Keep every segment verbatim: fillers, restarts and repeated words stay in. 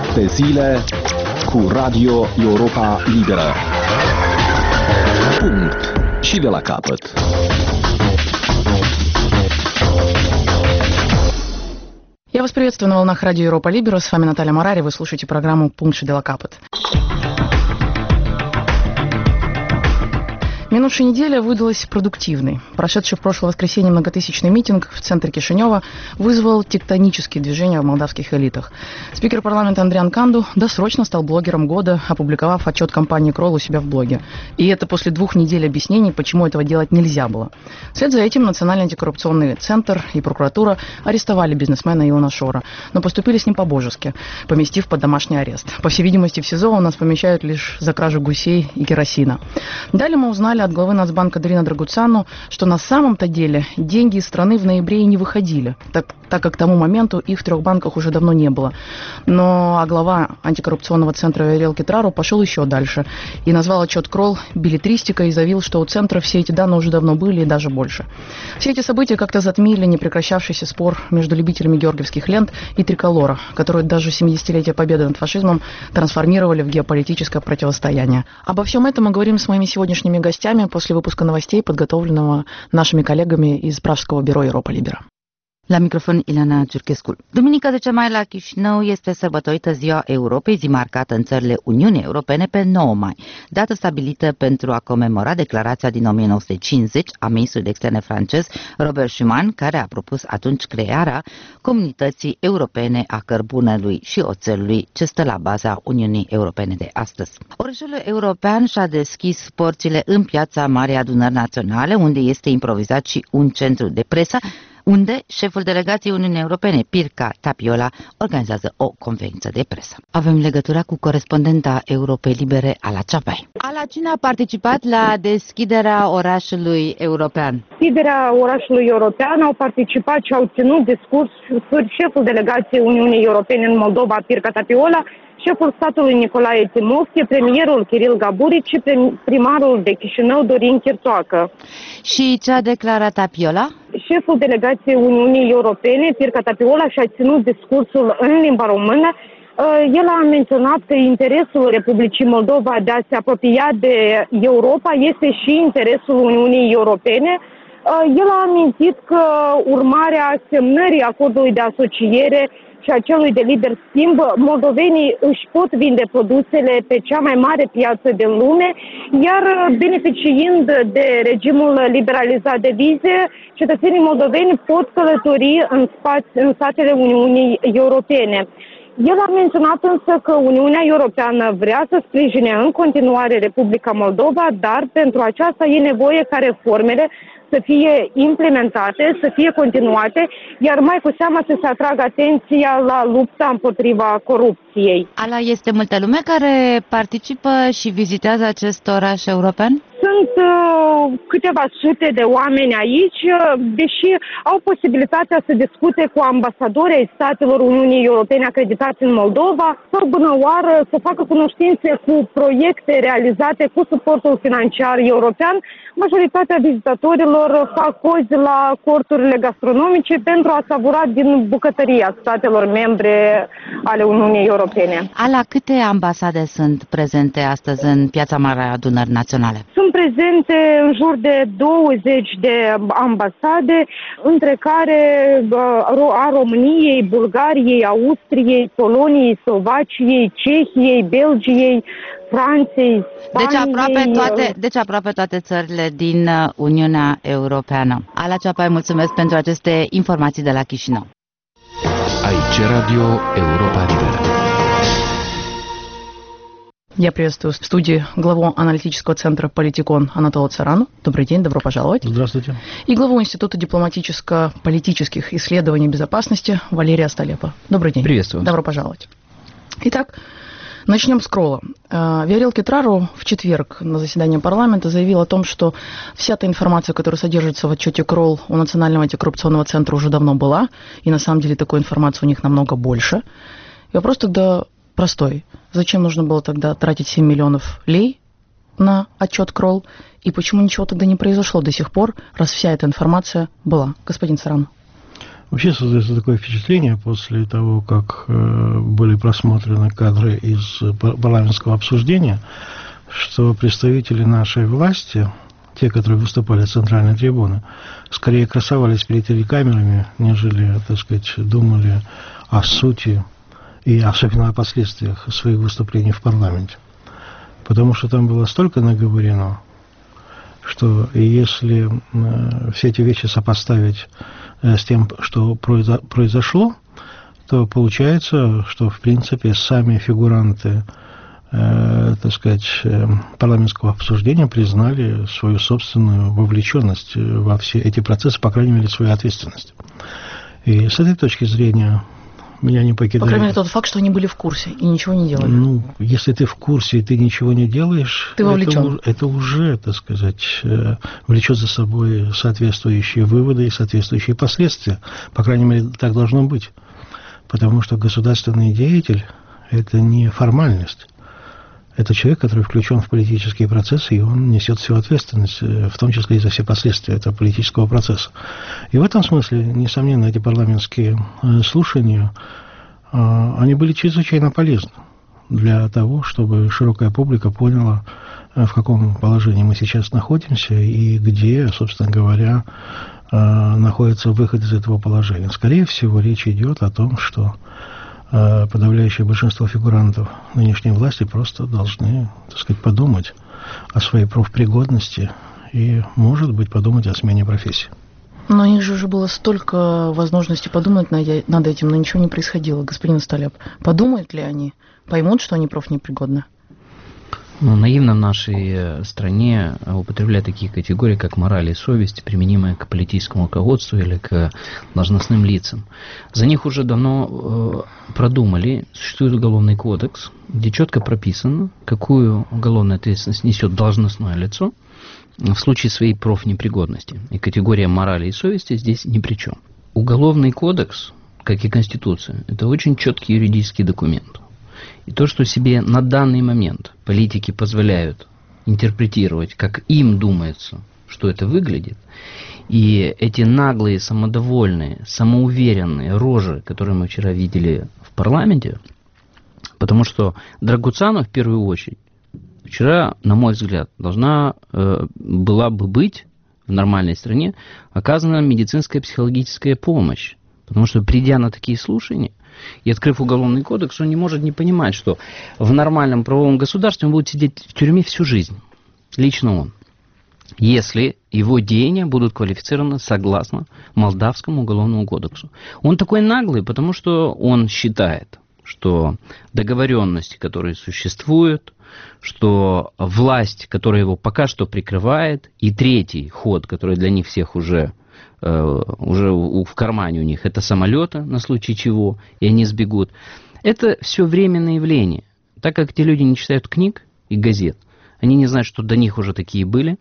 Șapte zile cu Radio Europa Liberă. Punct. Și de la capăt. Я вас приветствую на волнах Радио Европа Либера. С вами Наталья Марари. Вы слушаете программу «Пункт și de la capăt». Минувшая неделя выдалась продуктивной. Прошедший в прошлое воскресенье многотысячный митинг в центре Кишинева вызвал тектонические движения в молдавских элитах. Спикер парламента Андриан Канду досрочно стал блогером года, опубликовав отчет компании Кролл у себя в блоге. И это после двух недель объяснений, почему этого делать нельзя было. Вслед за этим Национальный антикоррупционный центр и прокуратура арестовали бизнесмена Илона Шора, но поступили с ним по-божески, поместив под домашний арест. По всей видимости, в СИЗО у нас помещают лишь за кражу гусей и керосина. Далее мы узнали от главы Нацбанка Дрина Драгуцану, что на самом-то деле деньги из страны в ноябре и не выходили, так, так как к тому моменту их в трех банках уже давно не было. Но а глава антикоррупционного центра Виорел Кетрару пошел еще дальше и назвал отчет Кролл беллетристикой и заявил, что у центра все эти данные уже давно были и даже больше. Все эти события как-то затмили непрекращавшийся спор между любителями георгиевских лент и триколора, которые даже семидесятилетие победы над фашизмом трансформировали в геополитическое противостояние. Обо всем этом мы говорим с моими сегодняшними гостями после выпуска новостей, подготовленного нашими коллегами из Пражского бюро Europa Libera. La microfon, Ileana Ciurchescu. Duminica zece mai la Chișinău este sărbătorită Ziua Europei, zi marcată în țările Uniunii Europene pe nouă mai, dată stabilită pentru a comemora declarația din o mie nouă sute cincizeci a ministrului de externe francez Robert Schuman, care a propus atunci crearea Comunității Europene a Cărbunelui și Oțelului, ce stă la baza Uniunii Europene de astăzi. Orășelul european și-a deschis porțile în Piața Marii Adunări Naționale, unde este improvizat și un centru de presă, unde șeful delegației Uniunii Europene, Pirca Tapiola, organizează o conferință de presă. Avem legătura cu corespondenta Europei Libere, Ala Ceapai. Ala, cine a participat la deschiderea orașului european? Deschiderea orașului european au participat și au ținut discursuri șeful delegației Uniunii Europene în Moldova, Pirca Tapiola, șeful statului Nicolae Timofte, premierul Kiril Gaburic și primarul de Chișinău, Dorin Chirtoacă. Și ce a declarat Tapiola? Șeful delegației Uniunii Europene, Pirca Tapiola, și-a ținut discursul în limba română. El a menționat că interesul Republicii Moldova de a se apropia de Europa este și interesul Uniunii Europene. El a amintit că urmarea semnării acordului de asociere și a celui de liber schimb, moldovenii își pot vinde produsele pe cea mai mare piață din lume, iar beneficiind de regimul liberalizat de vize, cetățenii moldoveni pot călători în, spați, în statele Uniunii Europene. El a menționat însă că Uniunea Europeană vrea să sprijine în continuare Republica Moldova, dar pentru aceasta e nevoie ca reformele să fie implementate, să fie continuate, iar mai cu seamă să se atragă atenția la lupta împotriva corupției. Ala, este multă lume care participă și vizitează acest oraș european? Sunt uh, câteva sute de oameni aici, uh, deși au posibilitatea să discute cu ambasadorii ai statelor Uniunii Europene acreditați în Moldova, sau bună oară să facă cunoștințe cu proiecte realizate cu suportul financiar european. Majoritatea vizitatorilor fac cozi la corturile gastronomice pentru a savura din bucătăria statelor membre ale Uniunii Europene. Ala, câte ambasade sunt prezente astăzi în Piața Marii Adunări Naționale? Sunt prezente în jur de douăzeci de ambasade, între care a României, Bulgariei, Austriei, Poloniei, Slovaciei, Cehiei, Belgiei, Franței, Spaniei. Deci aproape toate, deci aproape toate țările din Uniunea Europeană. Ala Ceapai, mulțumesc pentru aceste informații de la Chișinău. Aici Radio Europa Libera. Я приветствую в студии главу аналитического центра «Политикон» Анатолия Царану. Добрый день, добро пожаловать. Здравствуйте. И главу Института дипломатическо-политических исследований безопасности Валерия Столепа. Добрый день. Приветствую. Добро пожаловать. Итак, начнем с Кролла. Виорел Кетрару в четверг на заседании парламента заявил о том, что вся та информация, которая содержится в отчете Кролл у Национального антикоррупционного центра, уже давно была, и на самом деле такой информации у них намного больше. И вопрос тогда простой. Зачем нужно было тогда тратить семь миллионов лей на отчет Кролл, и почему ничего тогда не произошло до сих пор, раз вся эта информация была? Господин Царан. Вообще создается такое впечатление после того, как э, были просмотрены кадры из парламентского обсуждения, что представители нашей власти, те, которые выступали с центральной трибуны, скорее красовались перед телекамерами, нежели, так сказать, думали о сути и особенно о последствиях своих выступлений в парламенте. Потому что там было столько наговорено, что если э, все эти вещи сопоставить э, с тем, что произо- произошло, то получается, что, в принципе, сами фигуранты, э, так сказать, э, парламентского обсуждения признали свою собственную вовлеченность во все эти процессы, по крайней мере, свою ответственность. И с этой точки зрения меня не покидает... По крайней мере, тот факт, что они были в курсе и ничего не делали. Ну, если ты в курсе и ты ничего не делаешь... Ты вовлечен. Это, это уже, так сказать, влечет за собой соответствующие выводы и соответствующие последствия. По крайней мере, так должно быть. Потому что государственный деятель – это не формальность. Это человек, который включен в политические процессы, и он несет всю ответственность, в том числе и за все последствия этого политического процесса. И в этом смысле, несомненно, эти парламентские слушания, они были чрезвычайно полезны для того, чтобы широкая публика поняла, в каком положении мы сейчас находимся и где, собственно говоря, находится выход из этого положения. Скорее всего, речь идет о том, что подавляющее большинство фигурантов нынешней власти просто должны, так сказать, подумать о своей профпригодности и, может быть, подумать о смене профессии. Но у них же уже было столько возможностей подумать над этим, но ничего не происходило. Господин Столяб, подумают ли они? Поймут, что они профнепригодны? Ну, наивно в нашей стране употреблять такие категории, как мораль и совесть, применимые к политическому руководству или к должностным лицам. За них уже давно э, продумали. Существует уголовный кодекс, где четко прописано, какую уголовную ответственность несет должностное лицо в случае своей профнепригодности. И категория морали и совести здесь ни при чем. Уголовный кодекс, как и Конституция, это очень четкий юридический документ. И то, что себе на данный момент политики позволяют интерпретировать, как им думается, что это выглядит, и эти наглые, самодовольные, самоуверенные рожи, которые мы вчера видели в парламенте, потому что Драгуцану в первую очередь вчера, на мой взгляд, должна э, была бы быть в нормальной стране оказана медицинская психологическая помощь, потому что, придя на такие слушания, и открыв уголовный кодекс, он не может не понимать, что в нормальном правовом государстве он будет сидеть в тюрьме всю жизнь. Лично он. Если его деяния будут квалифицированы согласно Молдавскому уголовному кодексу. Он такой наглый, потому что он считает, что договоренности, которые существуют, что власть, которая его пока что прикрывает, и третий ход, который для них всех уже... уже в кармане у них, это самолеты, на случай чего, и они сбегут. Это все временное явление. Так как те люди не читают книг и газет, они не знают, что до них уже такие были,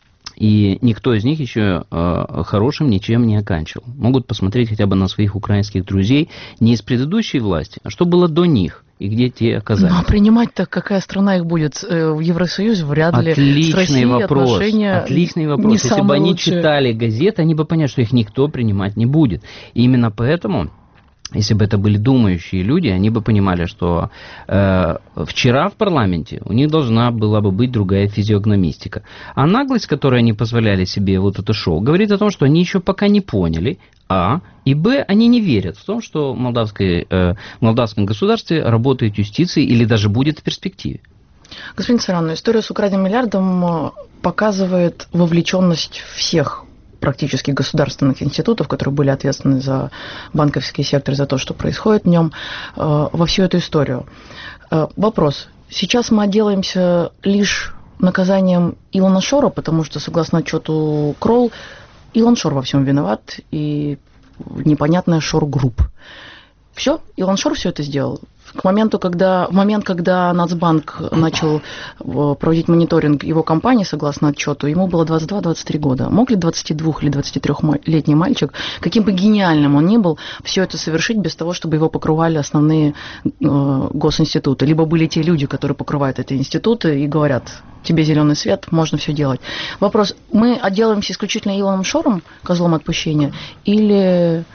и никто из них еще э, хорошим ничем не оканчивал. Могут посмотреть хотя бы на своих украинских друзей не из предыдущей власти, а что было до них, и где те оказались. Ну, а принимать-то какая страна их будет? В Евросоюзе вряд ли. Отличный с Россией вопрос. Отношения Отличный вопрос. Если бы они лучшие. читали газеты, они бы поняли, что их никто принимать не будет. И именно поэтому, если бы это были думающие люди, они бы понимали, что э, вчера в парламенте у них должна была бы быть другая физиогномистика. А наглость, которой они позволяли себе вот это шоу, говорит о том, что они еще пока не поняли, а, и б, они не верят в том, что в, молдавской, э, в молдавском государстве работает юстиция или даже будет в перспективе. Господин Царан, история с украденным миллиардом показывает вовлеченность всех практически государственных институтов, которые были ответственны за банковский сектор, за то, что происходит в нем, во всю эту историю. Вопрос. Сейчас мы отделаемся лишь наказанием Илона Шора, потому что, согласно отчету Кролл, Илон Шор во всем виноват, и непонятная Шор-групп. Все? Илон Шор все это сделал? К моменту, когда, в момент, когда Нацбанк начал проводить мониторинг его компании, согласно отчету, ему было двадцать два - двадцать три года. Мог ли двадцатидвух- или двадцатитрёхлетний мальчик, каким бы гениальным он ни был, все это совершить без того, чтобы его покрывали основные э, госинституты? Либо были те люди, которые покрывают эти институты и говорят: тебе зеленый свет, можно все делать. Вопрос: мы отделаемся исключительно Илоном Шором, козлом отпущения, или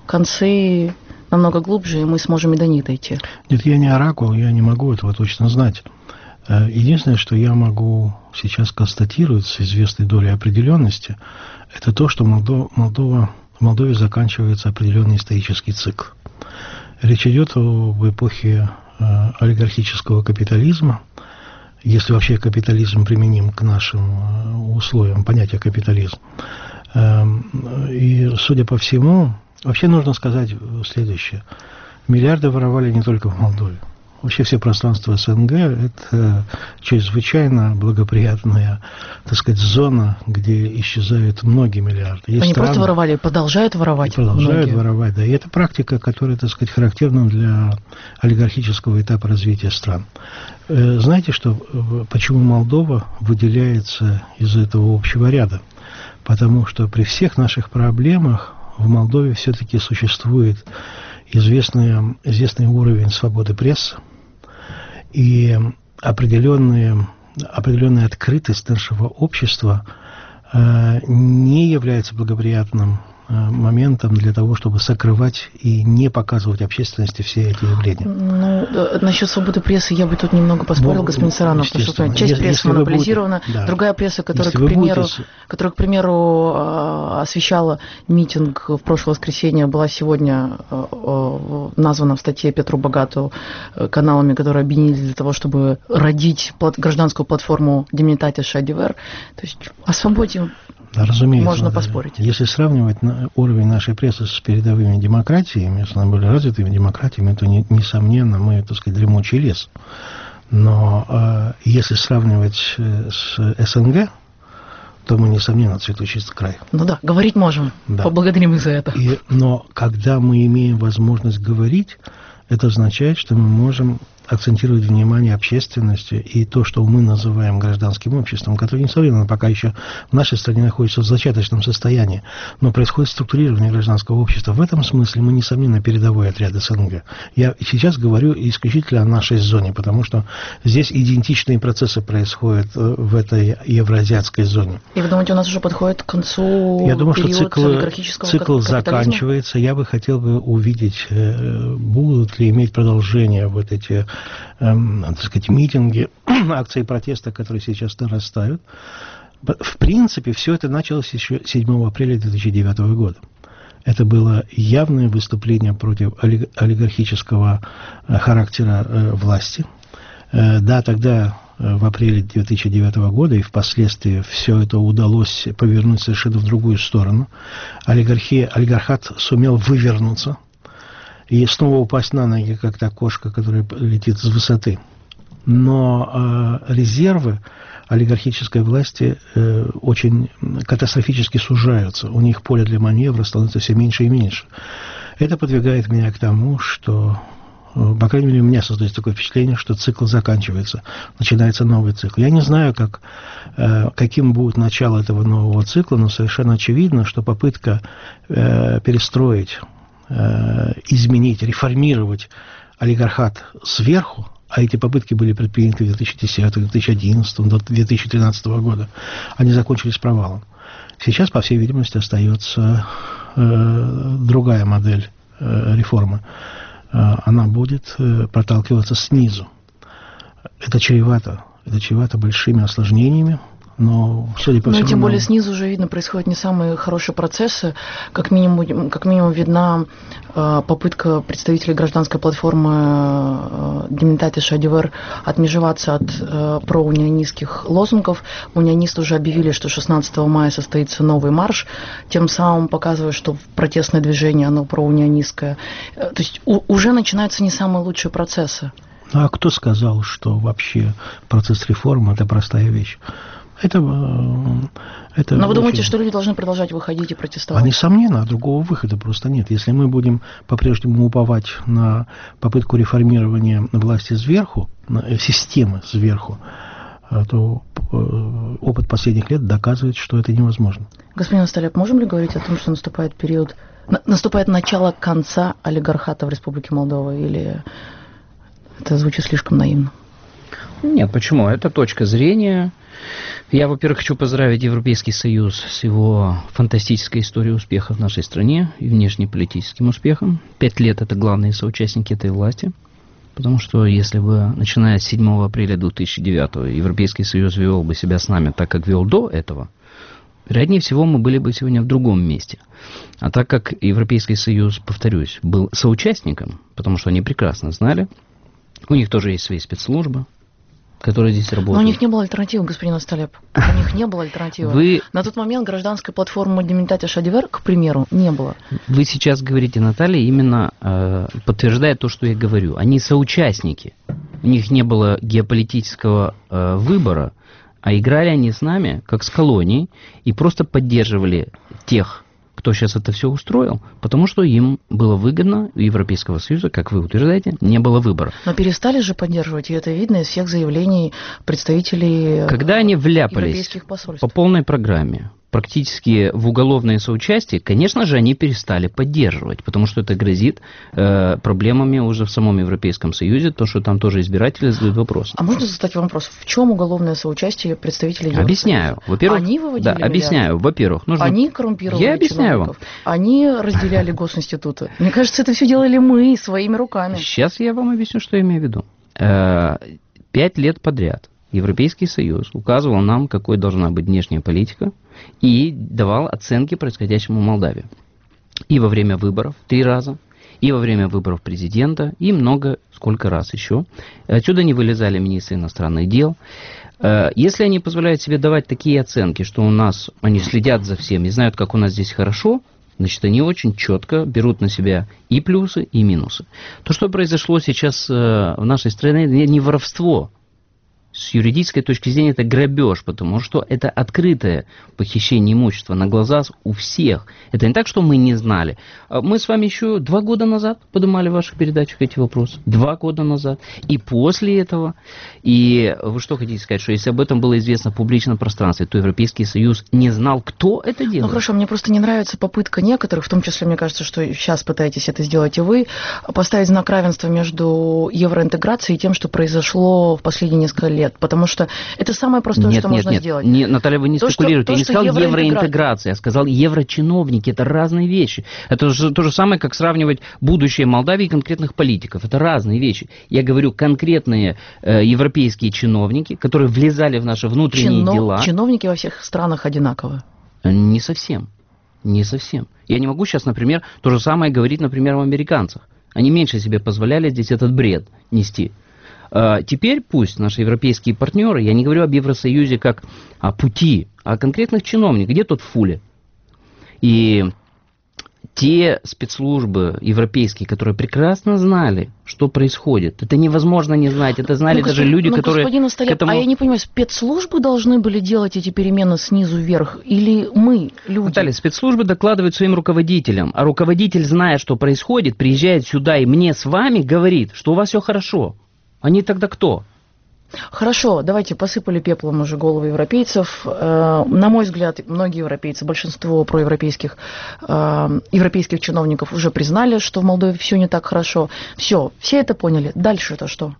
концы намного глубже, и мы сможем и до них дойти. Нет, я не оракул, я не могу этого точно знать. Единственное, что я могу сейчас констатировать с известной долей определенности, это то, что Молдова, Молдова, в Молдове заканчивается определенный исторический цикл. Речь идет об эпохе олигархического капитализма, если вообще капитализм применим к нашим условиям, понятие капитализм. И, судя по всему, вообще нужно сказать следующее. Миллиарды воровали не только в Молдове. Вообще все пространство СНГ – это чрезвычайно благоприятная, так сказать, зона, где исчезают многие миллиарды. Есть Они страны, просто воровали, продолжают воровать. и продолжают многие. воровать, да. И это практика, которая, так сказать, характерна для олигархического этапа развития стран. Знаете, что, почему Молдова выделяется из этого общего ряда? Потому что при всех наших проблемах в Молдове все-таки существует известный, известный уровень свободы прессы и определенная, определенная открытость нашего общества э, не является благоприятным э, моментом для того, чтобы сокрывать и не показывать общественности все эти явления. Ну, насчет свободы прессы я бы тут немного поспорил, ну, господин Саранов, потому что часть если, прессы если монополизирована, будете, да. другая пресса, которая, к примеру, будете... которая, к примеру, освещала митинг в прошлое воскресенье, была сегодня названа в статье Петру Богату каналами, которые объединились для того, чтобы родить гражданскую платформу Демнитати Шадивер. То есть о свободе да, разумеется, можно да. поспорить. Если сравнивать уровень нашей прессы с передовыми демократиями, с наиболее развитыми демократиями, то, не, несомненно, мы, так сказать, дремучий лес. Но э, если сравнивать с СНГ, то мы, несомненно, цветущий край. Ну да, говорить можем. Да. Поблагодарим их за это. И, но когда мы имеем возможность говорить, это означает, что мы можем акцентировать внимание общественности и то, что мы называем гражданским обществом, которое, несомненно, пока еще в нашей стране находится в зачаточном состоянии, но происходит структурирование гражданского общества. В этом смысле мы, несомненно, передовой отряд СНГ. Я сейчас говорю исключительно о нашей зоне, потому что здесь идентичные процессы происходят в этой евроазиатской зоне. И вы думаете, у нас уже подходит к концу Я думаю, что цикл, цикл заканчивается. Я бы хотел бы увидеть, будут ли иметь продолжение вот эти так сказать, митинги, акции протеста, которые сейчас нарастают. В принципе, все это началось еще седьмого апреля две тысячи девятого года. Это было явное выступление против олигархического характера власти. Да, тогда, в апреле две тысячи девятого года, и впоследствии все это удалось повернуть совершенно в другую сторону. Олигархия, олигархат сумел вывернуться и снова упасть на ноги, как та кошка, которая летит с высоты. Но э, резервы олигархической власти э, очень катастрофически сужаются. У них поле для маневра становится все меньше и меньше. Это подвигает меня к тому, что, э, по крайней мере, у меня создается такое впечатление, что цикл заканчивается, начинается новый цикл. Я не знаю, как, э, каким будет начало этого нового цикла, но совершенно очевидно, что попытка э, перестроить, изменить, реформировать олигархат сверху, а эти попытки были предприняты в две тысячи десятом, две тысячи одиннадцатом, до две тысячи тринадцатого года, они закончились провалом. Сейчас, по всей видимости, остается э, другая модель э, реформы. Э, она будет э, проталкиваться снизу. Это чревато, это чревато большими осложнениями. Но, судя по всему, но тем более снизу уже видно, происходят не самые хорошие процессы. Как минимум, как минимум видна э, попытка представителей гражданской платформы э, Демнитати Шадивер отмежеваться от э, проунионистских лозунгов. Унионисты уже объявили, что шестнадцатого мая состоится новый марш, тем самым показывая, что протестное движение, оно проунионистское. Э, то есть у, уже начинаются не самые лучшие процессы. А кто сказал, что вообще процесс реформы – это простая вещь? Это, это Но вы очень... думаете, что люди должны продолжать выходить и протестовать? А несомненно, другого выхода просто нет. Если мы будем по-прежнему уповать на попытку реформирования власти сверху, на системы сверху, то опыт последних лет доказывает, что это невозможно. Господин Асталеп, можем ли говорить о том, что наступает период, наступает начало конца олигархата в Республике Молдова, или это звучит слишком наивно? Нет, почему? Это точка зрения. Я, во-первых, хочу поздравить Европейский Союз с его фантастической историей успеха в нашей стране и внешнеполитическим успехом. Пять лет – это главные соучастники этой власти. Потому что если бы, начиная с седьмого апреля две тысячи девятого, Европейский Союз вел бы себя с нами так, как вел до этого, вероятнее всего, мы были бы сегодня в другом месте. А так как Европейский Союз, повторюсь, был соучастником, потому что они прекрасно знали, у них тоже есть свои спецслужбы, которые здесь работают. Но у них не было альтернативы, господин Асталеп. У них не было альтернативы. Вы... На тот момент гражданской платформы Демилитати Шадивер, к примеру, не было. Вы сейчас говорите, Наталья, именно э, подтверждая то, что я говорю. Они соучастники. У них не было геополитического э, выбора, а играли они с нами, как с колонией, и просто поддерживали тех, кто сейчас это все устроил, потому что им было выгодно, у Европейского Союза, как вы утверждаете, не было выбора. Но перестали же поддерживать, и это видно из всех заявлений представителей Когда они вляпались европейских посольств. По полной программе, практически в уголовное соучастие, конечно же, они перестали поддерживать, потому что это грозит э, проблемами уже в самом Европейском Союзе, то, что там тоже избиратели задают вопросы. А можно задать вопрос, в чем уголовное соучастие представителей Евросоюза? Объясняю. Во-первых, они выводили да, миллиарды? объясняю. Во-первых, нужно... Они коррумпировали Я объясняю чиновников. Вам. Они разделяли госинституты. Мне кажется, это все делали мы своими руками. Сейчас я вам объясню, что я имею в виду. Пять лет подряд Европейский Союз указывал нам, какой должна быть внешняя политика, и давал оценки происходящему в Молдавии. И во время выборов три раза, и во время выборов президента, и много, сколько раз еще. Отсюда не вылезали министры иностранных дел. Если они позволяют себе давать такие оценки, что у нас, они следят за всем и знают, как у нас здесь хорошо, значит, они очень четко берут на себя и плюсы, и минусы. То, что произошло сейчас в нашей стране, не воровство. С юридической точки зрения это грабеж, потому что это открытое похищение имущества на глаза у всех. Это не так, что мы не знали. Мы с вами еще два года назад поднимали в ваших передачах эти вопросы. Два года назад. И после этого. И вы что хотите сказать, что если об этом было известно в публичном пространстве, то Европейский Союз не знал, кто это делает? Ну хорошо, мне просто не нравится попытка некоторых, в том числе, мне кажется, что сейчас пытаетесь это сделать и вы, поставить знак равенства между евроинтеграцией и тем, что произошло в последние несколько лет. Потому что это самое простое, нет, что нет, можно нет. сделать. Нет, Наталья, вы не то, спекулируете. Что, я не то, сказал евроинтегра... евроинтеграция, я сказал еврочиновники. Это разные вещи. Это же то же самое, как сравнивать будущее Молдавии и конкретных политиков. Это разные вещи. Я говорю конкретные э, европейские чиновники, которые влезали в наши внутренние Чино... дела. Чиновники во всех странах одинаковы. Не совсем. Не совсем. Я не могу сейчас, например, то же самое говорить, например, о американцах. Они меньше себе позволяли здесь этот бред нести. Теперь пусть наши европейские партнеры, я не говорю об Евросоюзе как о пути, а о конкретных чиновниках, где тот Фули. И те спецслужбы европейские, которые прекрасно знали, что происходит, это невозможно не знать, это знали ну, даже госп... люди, ну, которые... Господин Асталеп, этому... а я не понимаю, спецслужбы должны были делать эти перемены снизу вверх, или мы, люди? Наталья, спецслужбы докладывают своим руководителям, а руководитель, зная, что происходит, приезжает сюда и мне с вами говорит, что у вас все хорошо. Они тогда кто? Хорошо, давайте посыпали пеплом уже головы европейцев. На мой взгляд, многие европейцы, большинство проевропейских европейских чиновников уже признали, что в Молдове все не так хорошо. Все, все это поняли. Дальше это что?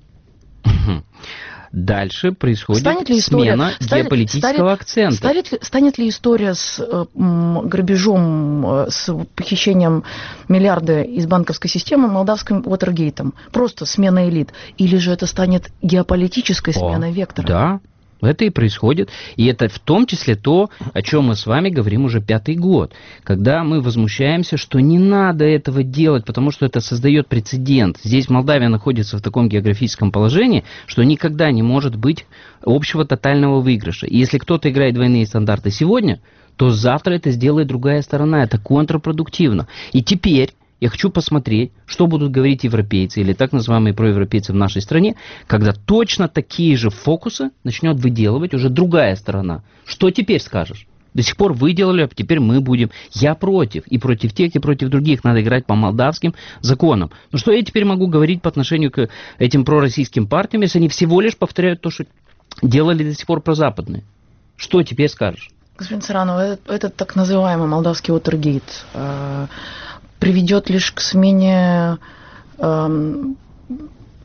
Дальше происходит станет ли история, смена станет, геополитического станет, акцента. Станет ли, станет ли история с э, грабежом, э, с похищением миллиарда из банковской системы молдавским Уотергейтом? Просто смена элит? Или же это станет геополитической сменой О, вектора? Да, это и происходит. И это в том числе то, о чем мы с вами говорим уже пятый год. Когда мы возмущаемся, что не надо этого делать, потому что это создает прецедент. Здесь Молдавия находится в таком географическом положении, что никогда не может быть общего тотального выигрыша. И если кто-то играет двойные стандарты сегодня, то завтра это сделает другая сторона. Это контрпродуктивно. И теперь я хочу посмотреть, что будут говорить европейцы или так называемые проевропейцы в нашей стране, когда точно такие же фокусы начнет выделывать уже другая сторона. Что теперь скажешь? До сих пор вы делали, а теперь мы будем. Я против. И против тех, и против других. Надо играть по молдавским законам. Но что я теперь могу говорить по отношению к этим пророссийским партиям, если они всего лишь повторяют то, что делали до сих пор прозападные? Что теперь скажешь? Господин Царанов, этот, этот так называемый молдавский Уотергейт э, приведет лишь к смене э,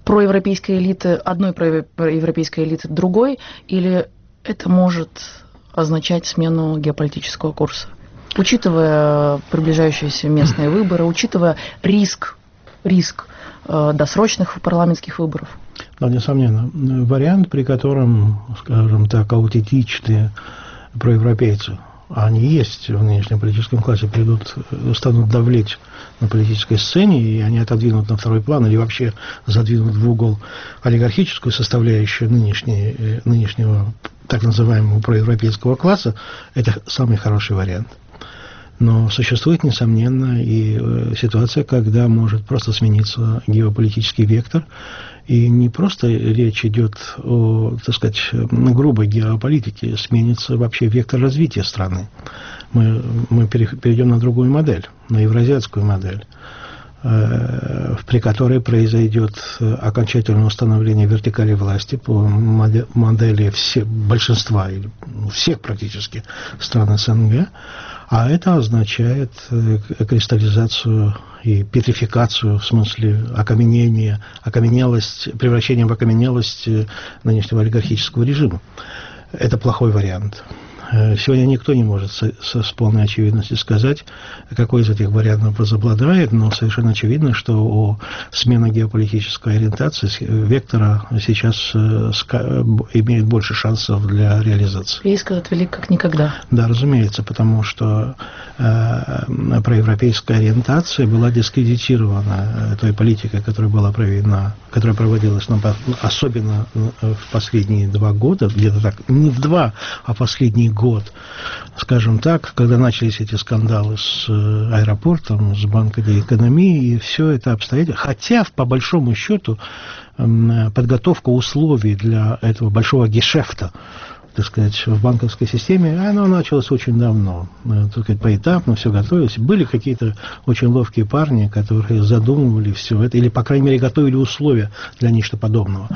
проевропейской элиты, одной проевропейской элиты другой, или это может означать смену геополитического курса? Учитывая приближающиеся местные выборы, учитывая риск, риск э, досрочных парламентских выборов. Да, несомненно. Вариант, при котором, скажем так, аутентичные проевропейцы, а они есть в нынешнем политическом классе, придут, станут давлеть на политической сцене, и они отодвинут на второй план или вообще задвинут в угол олигархическую составляющую нынешней, нынешнего так называемого проевропейского класса, это самый хороший вариант. Но существует, несомненно, и ситуация, когда может просто смениться геополитический вектор, и не просто речь идет о, так сказать, грубой геополитике, сменится вообще вектор развития страны. Мы, мы перейдем на другую модель, на евразиатскую модель, при которой произойдет окончательное установление вертикали власти по модели все, большинства, или всех практически стран СНГ, а это означает кристаллизацию и петрификацию, в смысле окаменения, окаменелость, превращение в окаменелость нынешнего олигархического режима. Это плохой вариант. Сегодня никто не может с, с, с полной очевидностью сказать, какой из этих вариантов возобладает, но совершенно очевидно, что о смене геополитической ориентации вектора сейчас э, ска, имеет больше шансов для реализации. Риск этот велик как никогда. Да, разумеется, потому что э, проевропейская ориентация была дискредитирована той политикой, которая была проведена, которая проводилась на, особенно в последние два года, где-то так, не в два, а последние годы. год, скажем так, когда начались эти скандалы с аэропортом, с банком экономии, и все это обстоятельства. Хотя, по большому счету, подготовка условий для этого большого гешефта, так сказать, в банковской системе, оно началось очень давно. Так сказать, поэтапно все готовилось. Были какие-то очень ловкие парни, которые задумывали все это, или, по крайней мере, готовили условия для нечто подобного.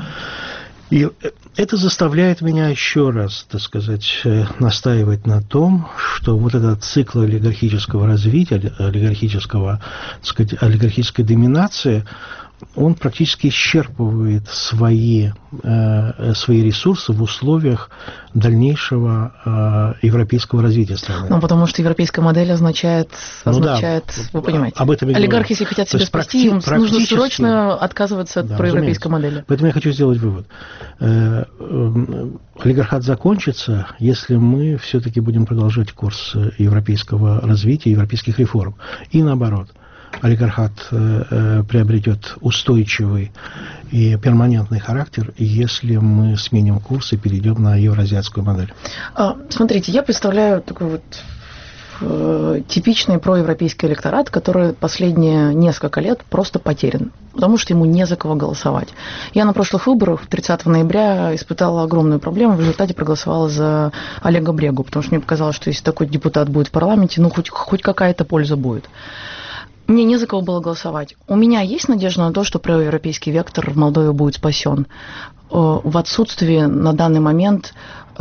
И это заставляет меня еще раз, так сказать, настаивать на том, что вот этот цикл олигархического развития, олигархического, так сказать, олигархической доминации, он практически исчерпывает свои, э, свои ресурсы в условиях дальнейшего э, европейского развития страны. Ну, потому что европейская модель означает, означает ну, да, вы понимаете, об этом олигархи, если хотят себя спасти, им нужно срочно отказываться от да, проевропейской модели. Поэтому я хочу сделать вывод. Э, э, олигархат закончится, если мы все-таки будем продолжать курс европейского развития, европейских реформ. И наоборот. Олигархат э, приобретет устойчивый и перманентный характер, если мы сменим курс и перейдем на евразиатскую модель. А, смотрите, я представляю такой вот э, типичный проевропейский электорат, который последние несколько лет просто потерян, потому что ему не за кого голосовать. Я на прошлых выборах тридцатого ноября испытала огромную проблему, в результате проголосовала за Олега Брегу, потому что мне показалось, что если такой депутат будет в парламенте, ну хоть, хоть какая-то польза будет. Мне не за кого было голосовать. У меня есть надежда на то, что проевропейский вектор в Молдове будет спасен. В отсутствии на данный момент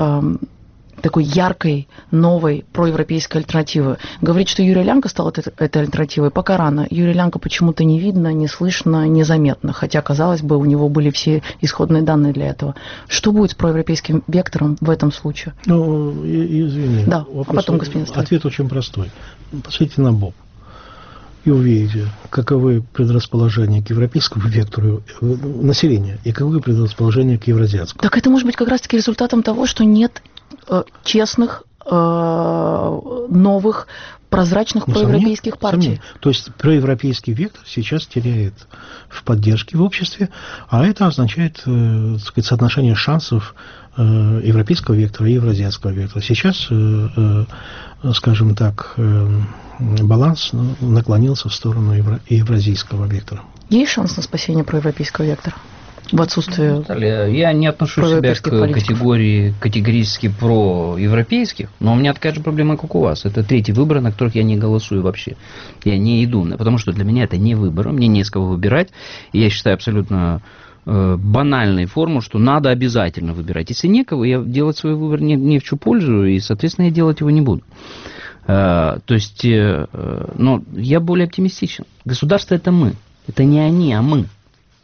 такой яркой, новой проевропейской альтернативы. Говорить, что Юрий Лянко стал этой, этой альтернативой, пока рано. Юрия Лянко почему-то не видно, не слышно, незаметно. Хотя, казалось бы, у него были все исходные данные для этого. Что будет с проевропейским вектором в этом случае? Ну, извини. Да, вопрос, а потом, господин Сталин. Ответ очень простой. Посмотрите на Боб. И увидите, каковы предрасположения к европейскому вектору населения и каковы предрасположения к евразиатскому. Так это может быть как раз-таки результатом того, что нет э, честных, э, новых, прозрачных ну, проевропейских партий. Сомнение. То есть проевропейский вектор сейчас теряет в поддержке в обществе, а это означает, э, так сказать, соотношение шансов э, европейского вектора и евразиатского вектора. Сейчас, э, э, скажем так, э, баланс наклонился в сторону евро- евразийского вектора. Есть шанс на спасение проевропейского вектора? В отсутствии... Я не отношу себя к политиков. категории категорически проевропейских, но у меня такая же проблема, как у вас. Это третий выбор, на которых я не голосую вообще. Я не иду, потому что для меня это не выбор, мне не с кого выбирать. И я считаю абсолютно э, банальной форму, что надо обязательно выбирать. Если некого, я делать свой выбор не, не в чью пользу, и, соответственно, я делать его не буду. Э, то есть, э, но я более оптимистичен. Государство – это мы. Это не они, а мы.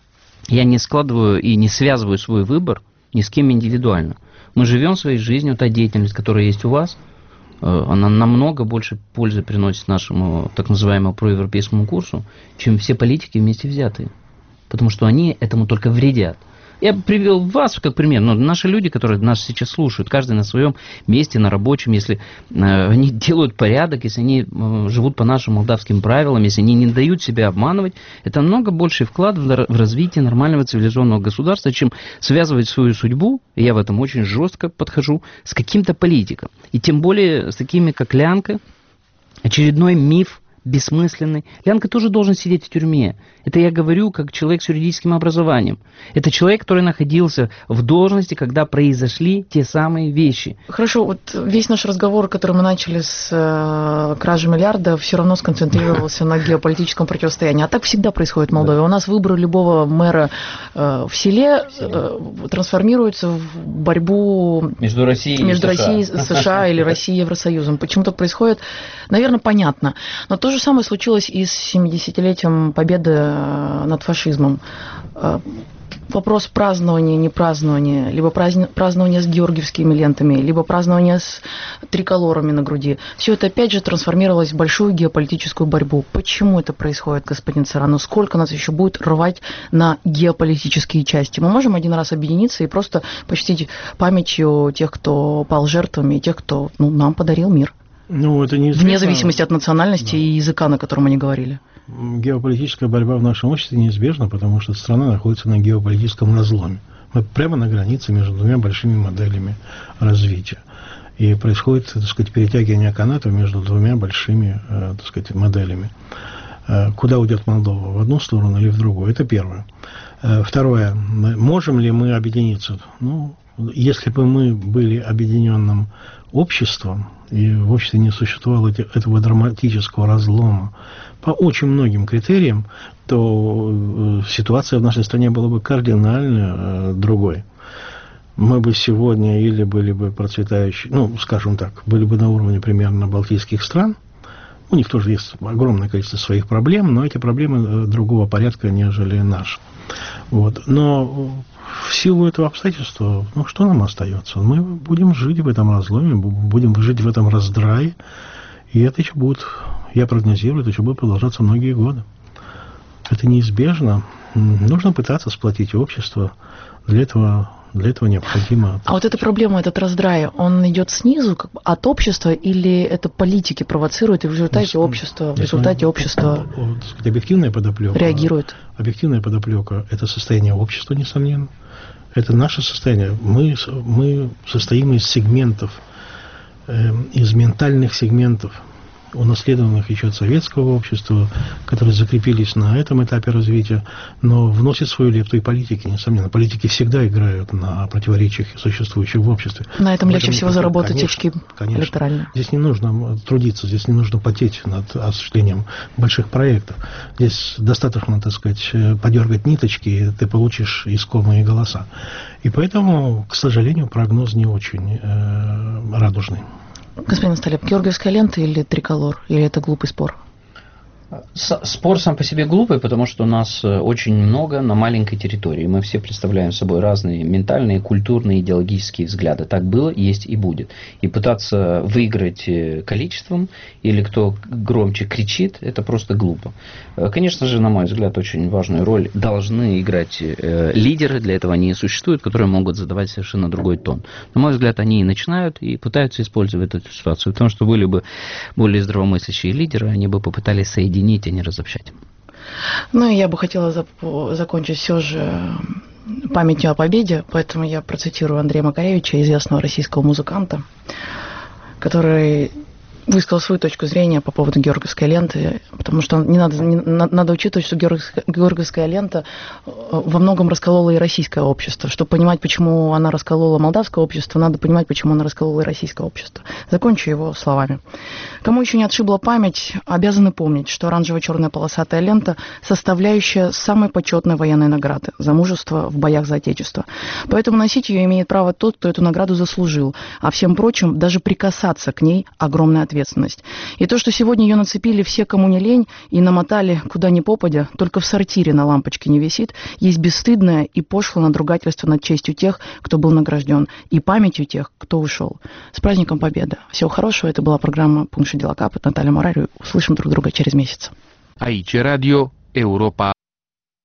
Я не складываю и не связываю свой выбор ни с кем индивидуально. Мы живем своей жизнью, та деятельность, которая есть у вас, она намного больше пользы приносит нашему так называемому проевропейскому курсу, чем все политики вместе взятые. Потому что они этому только вредят. Я привел вас как пример, но наши люди, которые нас сейчас слушают, каждый на своем месте, на рабочем, если э, они делают порядок, если они э, живут по нашим молдавским правилам, если они не дают себя обманывать, это намного больший вклад в, в развитие нормального цивилизованного государства, чем связывать свою судьбу, и я в этом очень жестко подхожу, с каким-то политиком. И тем более с такими, как Лянка, очередной миф, бессмысленный. Лянка тоже должен сидеть в тюрьме. Это я говорю как человек с юридическим образованием. Это человек, который находился в должности, когда произошли те самые вещи. Хорошо, вот весь наш разговор, который мы начали с э, кражи миллиарда, все равно сконцентрировался на геополитическом противостоянии. А так всегда происходит в Молдове. У нас выборы любого мэра э, в селе э, трансформируются в борьбу между Россией между и США. Россией, США или Россией и Евросоюзом. Почему так происходит, наверное, понятно. Но то же самое случилось и с семидесятилетием победы над фашизмом. Вопрос празднования, не празднования, либо празднования с георгиевскими лентами, либо празднования с триколорами на груди. Все это опять же трансформировалось в большую геополитическую борьбу. Почему это происходит, господин Царану? Сколько нас еще будет рвать на геополитические части? Мы можем один раз объединиться и просто почтить памятью тех, кто пал жертвами, и тех, кто ну, нам подарил мир. Ну, это неизвестно. Вне зависимости от национальности да. и языка, на котором они говорили. Геополитическая борьба в нашем обществе неизбежна, потому что страна находится на геополитическом разломе. Мы прямо на границе между двумя большими моделями развития. И происходит, так сказать, перетягивание канатов между двумя большими, так сказать, моделями. Куда уйдет Молдова? В одну сторону или в другую? Это первое. Второе. Можем ли мы объединиться? Ну, если бы мы были объединенным обществом, и в обществе не существовало этого драматического разлома по очень многим критериям, то ситуация в нашей стране была бы кардинально другой. Мы бы сегодня или были бы процветающие, ну, скажем так, были бы на уровне примерно балтийских стран. У них тоже есть огромное количество своих проблем, но эти проблемы другого порядка, нежели наши. Вот. Но в силу этого обстоятельства, ну, что нам остается? Мы будем жить в этом разломе, будем жить в этом раздрае, и это еще будет, я прогнозирую, это еще будет продолжаться многие годы. Это неизбежно. Нужно пытаться сплотить общество. Для этого, для этого необходимо... А вот эта проблема, этот раздрай, он идет снизу, как бы, от общества, или это политики провоцируют, и в результате ну, общества, в результате он, общества вот, сказать, объективная подоплека, реагирует? Объективная подоплека – это состояние общества, несомненно. Это наше состояние. Мы, мы состоим из сегментов, э, из ментальных сегментов, унаследованных еще от советского общества, которые закрепились на этом этапе развития, но вносят свою лепту и политики, несомненно. Политики всегда играют на противоречиях, существующих в обществе. На этом легче всего заработать конечно, очки конечно. электоральные. Здесь не нужно трудиться, здесь не нужно потеть над осуществлением больших проектов. Здесь достаточно, так сказать, подергать ниточки, и ты получишь искомые голоса. И поэтому, к сожалению, прогноз не очень э, радужный. Господин Столеп, георгиевская лента или триколор? Или это глупый спор? Спор сам по себе глупый, потому что у нас очень много на маленькой территории. Мы все представляем собой разные ментальные, культурные, идеологические взгляды. Так было, есть и будет. И пытаться выиграть количеством или кто громче кричит, это просто глупо. Конечно же, на мой взгляд, очень важную роль должны играть лидеры, для этого они и существуют, которые могут задавать совершенно другой тон. На мой взгляд, они и начинают, и пытаются использовать эту ситуацию. Потому что были бы более здравомыслящие лидеры, они бы попытались соединить а не разобщать. Ну, и я бы хотела зап- закончить все же памятью о победе, поэтому я процитирую Андрея Макаревича, известного российского музыканта, который высказал свою точку зрения по поводу георгиевской ленты, потому что не надо, не, надо учитывать, что георгиевская, георгиевская лента во многом расколола и российское общество. Чтобы понимать, почему она расколола молдавское общество, надо понимать, почему она расколола и российское общество. Закончу его словами. Кому еще не отшибла память, обязаны помнить, что оранжево-черная полосатая лента – составляющая самой почетной военной награды за мужество в боях за Отечество. Поэтому носить ее имеет право тот, кто эту награду заслужил, а всем прочим даже прикасаться к ней огромная ответственность. ответственность. И то, что сегодня ее нацепили все, кому не лень, и намотали куда ни попадя, только в сортире на лампочке не висит, есть бесстыдное и пошлое надругательство над честью тех, кто был награжден, и памятью тех, кто ушел. С праздником Победы! Всего хорошего. Это была программа «Пункт Шеделакап» от Натальи Морариu. Услышим друг друга через месяц. Aici Radio Europa.